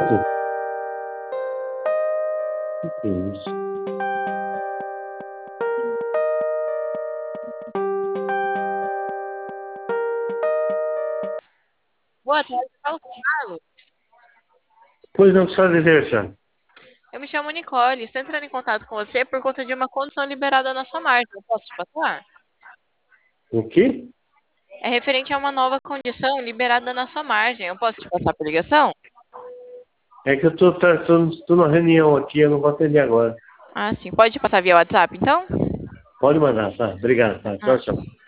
Que é isso? Boa tarde, fala com o Carlos. Pois não precisa dizer, já. Eu me chamo Nicole, estou entrando em contato com você por conta de uma condição liberada na sua margem. Eu posso te passar? O quê? É referente a uma nova condição liberada na sua margem. Eu posso te passar por ligação? É que eu tô numa reunião aqui, eu não vou atender agora. Ah, sim. Pode passar via WhatsApp, então? Pode mandar, tá? Obrigado, tá? Tchau, Ah. tchau.